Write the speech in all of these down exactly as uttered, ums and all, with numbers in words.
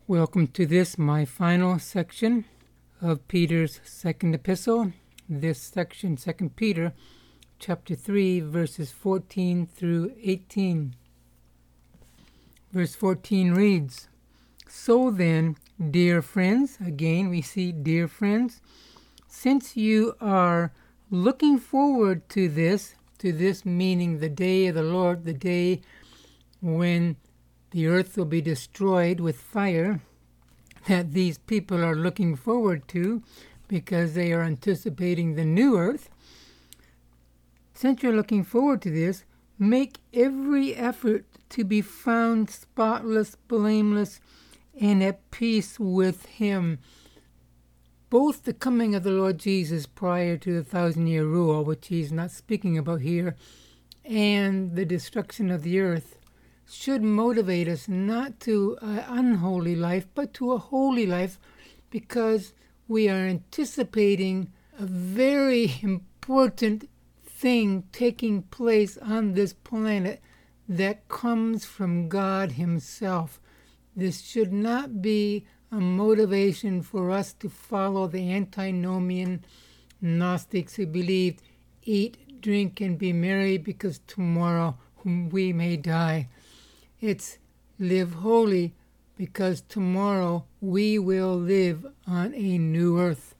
Welcome to this, my final section of Peter's second epistle. This section, Second Peter, chapter three, verses fourteen through eighteen. Verse fourteen reads, "So then, dear friends," again we see dear friends, "since you are looking forward to this," to this meaning the day of the Lord, the day when the earth will be destroyed with fire, that these people are looking forward to because they are anticipating the new earth. Since you're looking forward to this, make every effort to be found spotless, blameless, and at peace with Him. Both the coming of the Lord Jesus prior to the thousand-year rule, which He's not speaking about here, and the destruction of the earth should motivate us not to an unholy life, but to a holy life, because we are anticipating a very important thing taking place on this planet that comes from God Himself. This should not be a motivation for us to follow the antinomian Gnostics who believed eat, drink, and be merry because tomorrow we may die. It's live holy because tomorrow we will live on a new earth.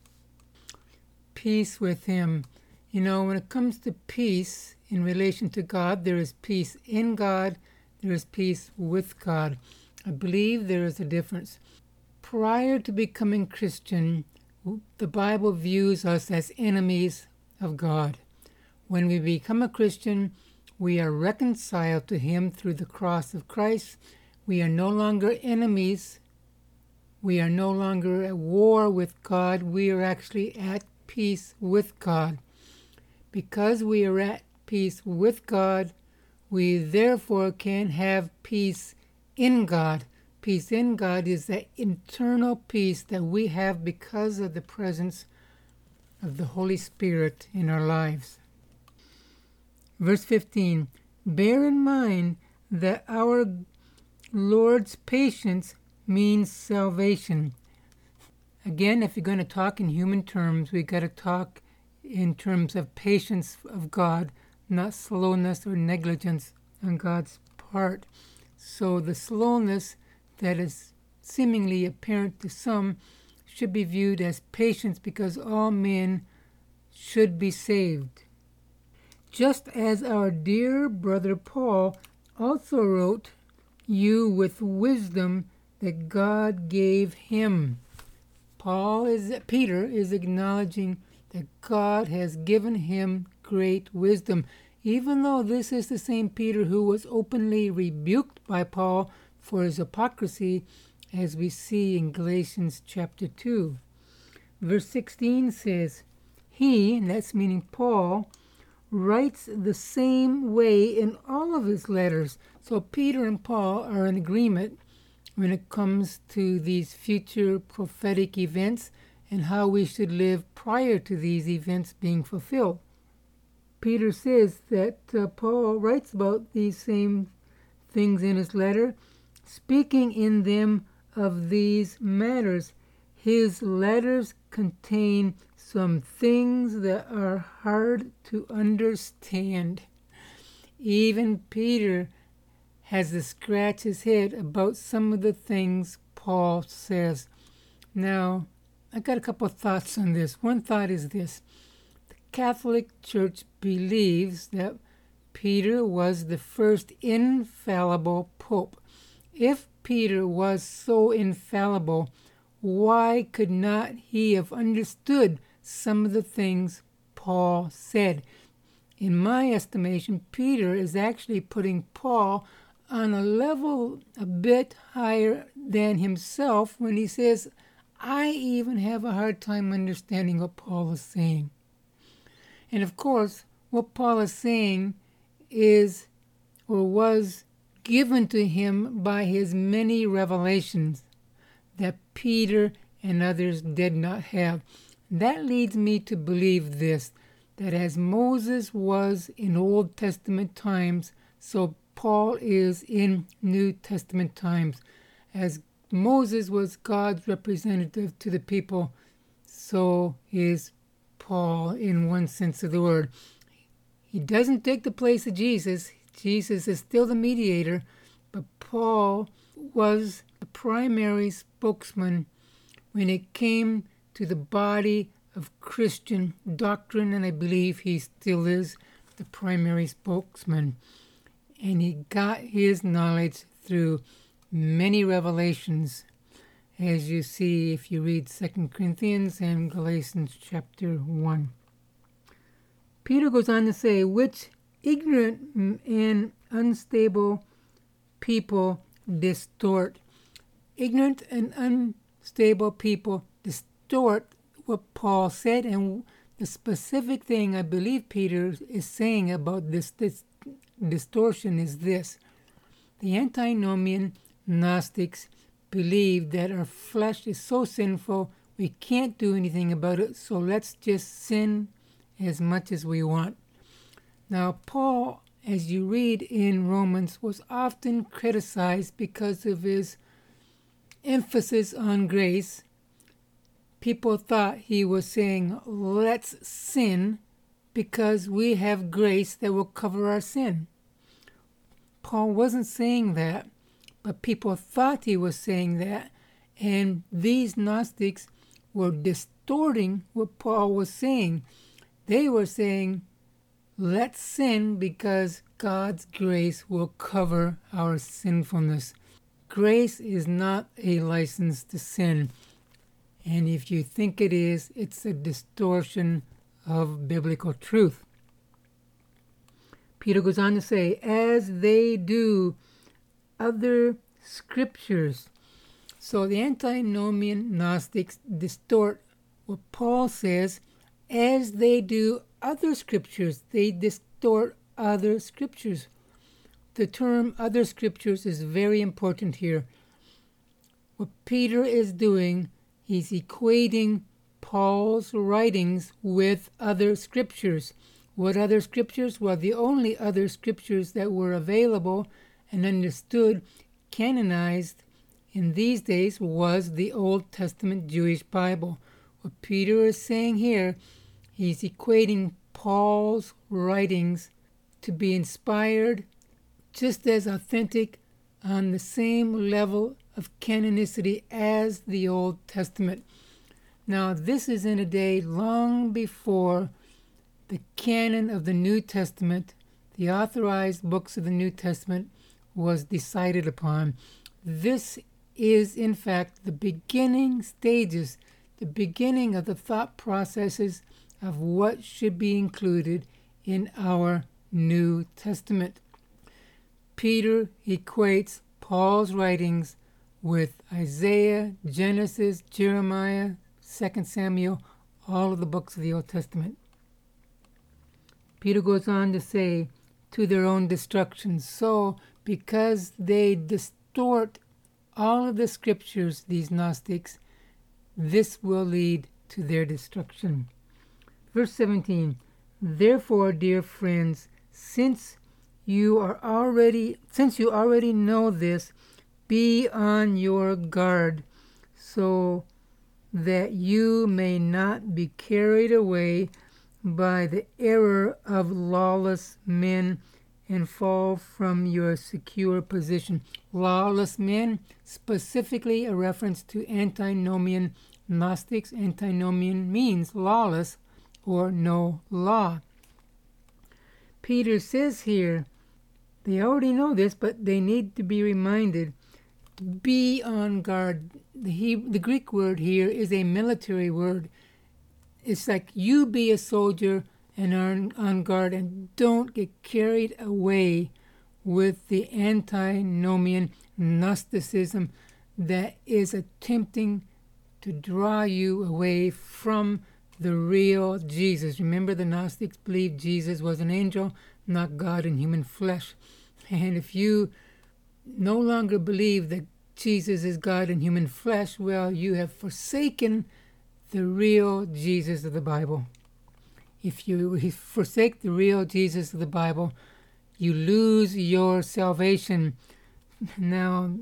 Peace with Him. You know, when it comes to peace in relation to God, there is peace in God, there is peace with God. I believe there is a difference. Prior to becoming Christian, the Bible views us as enemies of God. When we become a Christian, we are reconciled to Him through the cross of Christ. We are no longer enemies. We are no longer at war with God. We are actually at peace with God. Because we are at peace with God, we therefore can have peace in God. Peace in God is that internal peace that we have because of the presence of the Holy Spirit in our lives. Verse fifteen, "Bear in mind that our Lord's patience means salvation." Again, if you're going to talk in human terms, we've got to talk in terms of patience of God, not slowness or negligence on God's part. So the slowness that is seemingly apparent to some should be viewed as patience, because all men should be saved. Just as our dear brother Paul also wrote you with wisdom that God gave him. Paul is Peter is acknowledging that God has given him great wisdom, even though this is the same Peter who was openly rebuked by Paul for his hypocrisy, as we see in Galatians chapter two. Verse sixteen says, "He," and that's meaning Paul, "writes the same way in all of his letters." So Peter and Paul are in agreement when it comes to these future prophetic events and how we should live prior to these events being fulfilled. Peter says that uh, Paul writes about these same things in his letter, speaking in them of these matters. His letters contain some things that are hard to understand. Even Peter has to scratch his head about some of the things Paul says. Now, I got a couple of thoughts on this. One thought is this. The Catholic Church believes that Peter was the first infallible pope. If Peter was so infallible, why could not he have understood some of the things Paul said? In my estimation, Peter is actually putting Paul on a level a bit higher than himself when he says, I even have a hard time understanding what Paul is saying. And of course, what Paul is saying is or was given to him by his many revelations that Peter and others did not have. That leads me to believe this, that as Moses was in Old Testament times, so Paul is in New Testament times. As Moses was God's representative to the people, so is Paul in one sense of the word. He doesn't take the place of Jesus. Jesus is still the mediator, but Paul was the primary spokesman when it came to the body of Christian doctrine, and I believe he still is the primary spokesman. And he got his knowledge through many revelations, as you see if you read Second Corinthians and Galatians chapter one. Peter goes on to say, which ignorant and unstable people distort. Ignorant and unstable people distort what Paul said, and the specific thing I believe Peter is saying about this, this distortion is this. The antinomian Gnostics believe that our flesh is so sinful we can't do anything about it, so let's just sin as much as we want. Now, Paul, as you read in Romans, was often criticized because of his emphasis on grace. People thought he was saying, let's sin because we have grace that will cover our sin. Paul wasn't saying that, but people thought he was saying that, and these Gnostics were distorting what Paul was saying. They were saying, let's sin because God's grace will cover our sinfulness. Grace is not a license to sin. And if you think it is, it's a distortion of biblical truth. Peter goes on to say, as they do other scriptures. So the antinomian Gnostics distort what Paul says as they do other scriptures. They distort other scriptures. The term other scriptures is very important here. What Peter is doing, he's equating Paul's writings with other scriptures. What other scriptures? Well, the only other scriptures that were available and understood, canonized in these days, was the Old Testament Jewish Bible. What Peter is saying here, he's equating Paul's writings to be inspired, just as authentic, on the same level of canonicity as the Old Testament. Now, this is in a day long before the canon of the New Testament, the authorized books of the New Testament, was decided upon. This is, in fact, the beginning stages, the beginning of the thought processes of what should be included in our New Testament. Peter equates Paul's writings with Isaiah, Genesis, Jeremiah, Second Samuel, all of the books of the Old Testament. Peter goes on to say, to their own destruction. So, because they distort all of the scriptures, these Gnostics, this will lead to their destruction. Verse seventeen, therefore, dear friends, since you are already, since you already know this, be on your guard, so that you may not be carried away by the error of lawless men and fall from your secure position. Lawless men, specifically a reference to antinomian Gnostics. Antinomian means lawless or no law. Peter says here, they already know this, but they need to be reminded. Be on guard. The, he, the Greek word here is a military word. It's like you be a soldier and are on guard, and don't get carried away with the antinomian Gnosticism that is attempting to draw you away from the real Jesus. Remember, the Gnostics believed Jesus was an angel, not God in human flesh. And if you no longer believe that Jesus is God in human flesh, well, you have forsaken the real Jesus of the Bible. If you forsake the real Jesus of the Bible, you lose your salvation. Now,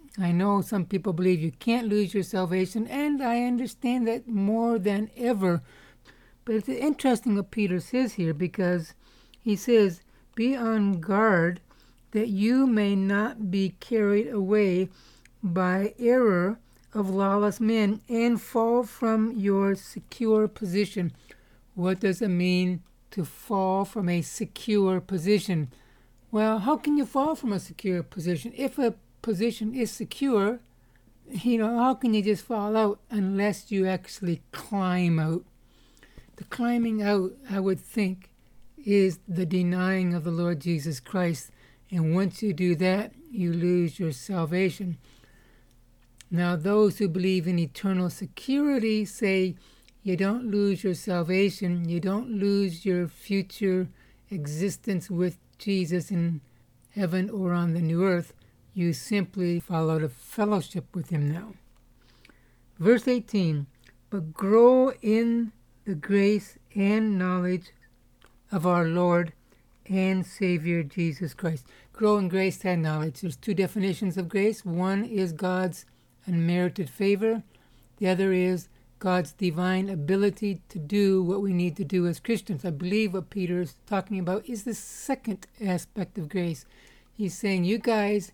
I know some people believe you can't lose your salvation, and I understand that more than ever. But it's interesting what Peter says here, because he says, be on guard that you may not be carried away by error of lawless men and fall from your secure position. What does it mean to fall from a secure position? Well, how can you fall from a secure position? If a position is secure, you know, how can you just fall out unless you actually climb out? The climbing out, I would think, is the denying of the Lord Jesus Christ. And once you do that, you lose your salvation. Now, those who believe in eternal security say you don't lose your salvation, you don't lose your future existence with Jesus in heaven or on the new earth. You simply fall out of fellowship with him now. Verse eighteen, but grow in the grace and knowledge of our Lord and Savior Jesus Christ. Grow in grace and knowledge. There's two definitions of grace. One is God's unmerited favor. The other is God's divine ability to do what we need to do as Christians. I believe what Peter is talking about is the second aspect of grace. He's saying, you guys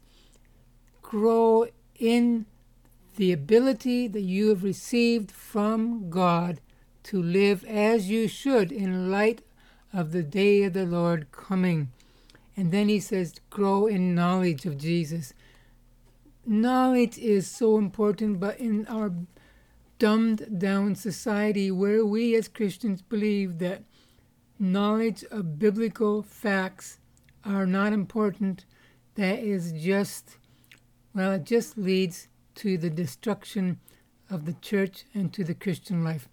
grow in the ability that you have received from God to live as you should in light of the day of the Lord coming. And then he says, grow in knowledge of Jesus. Knowledge is so important, but in our dumbed down society where we as Christians believe that knowledge of biblical facts are not important, that is just, well, it just leads to the destruction of the church and to the Christian life.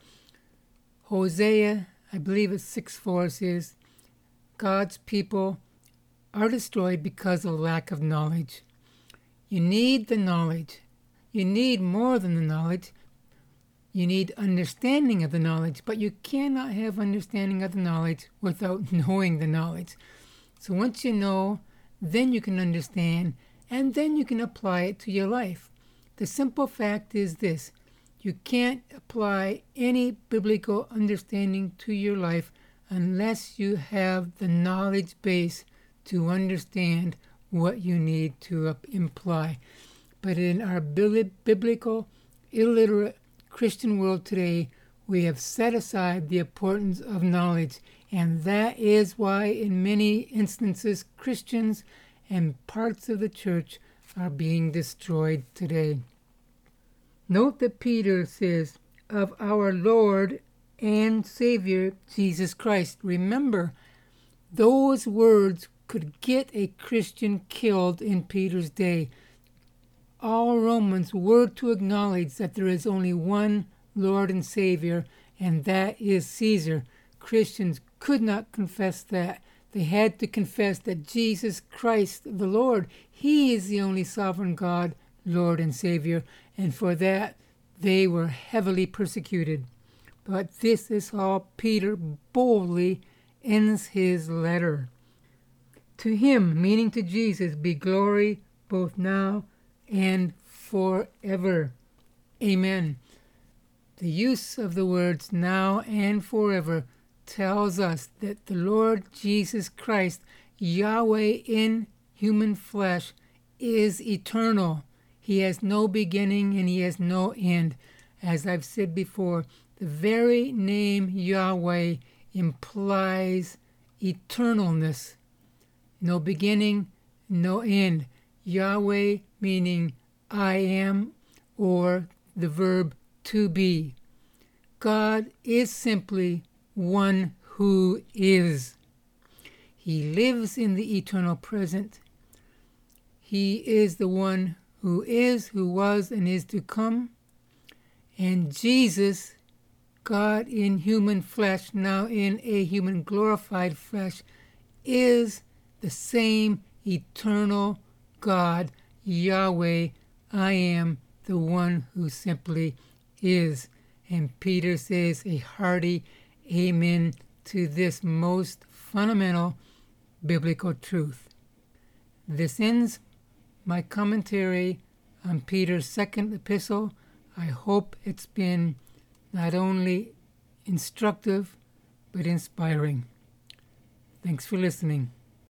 Hosea, I believe it's six four, says, God's people are destroyed because of lack of knowledge. You need the knowledge. You need more than the knowledge. You need understanding of the knowledge, but you cannot have understanding of the knowledge without knowing the knowledge. So once you know, then you can understand, and then you can apply it to your life. The simple fact is this: you can't apply any biblical understanding to your life unless you have the knowledge base to understand what you need to imply. But in our biblical, illiterate Christian world today, we have set aside the importance of knowledge, and that is why in many instances Christians and parts of the church are being destroyed today. Note that Peter says, of our Lord and Savior Jesus Christ. Remember, those words could get a Christian killed in Peter's day. All Romans were to acknowledge that there is only one Lord and Savior, and that is Caesar. Christians could not confess that. They had to confess that Jesus Christ, the Lord, he is the only sovereign God, Lord and Savior, and for that they were heavily persecuted. But this is how Peter boldly ends his letter. To him, meaning to Jesus, be glory both now and forever. Amen. The use of the words now and forever tells us that the Lord Jesus Christ, Yahweh in human flesh, is eternal. He has no beginning and he has no end. As I've said before, the very name Yahweh implies eternalness. No beginning, no end. Yahweh meaning I am, or the verb to be. God is simply one who is. He lives in the eternal present. He is the one who is, who was, and is to come. And Jesus, God in human flesh, now in a human glorified flesh, is the same eternal God, Yahweh. I am the one who simply is. And Peter says a hearty amen to this most fundamental biblical truth. This ends my commentary on Peter's second epistle. I hope it's been not only instructive, but inspiring. Thanks for listening.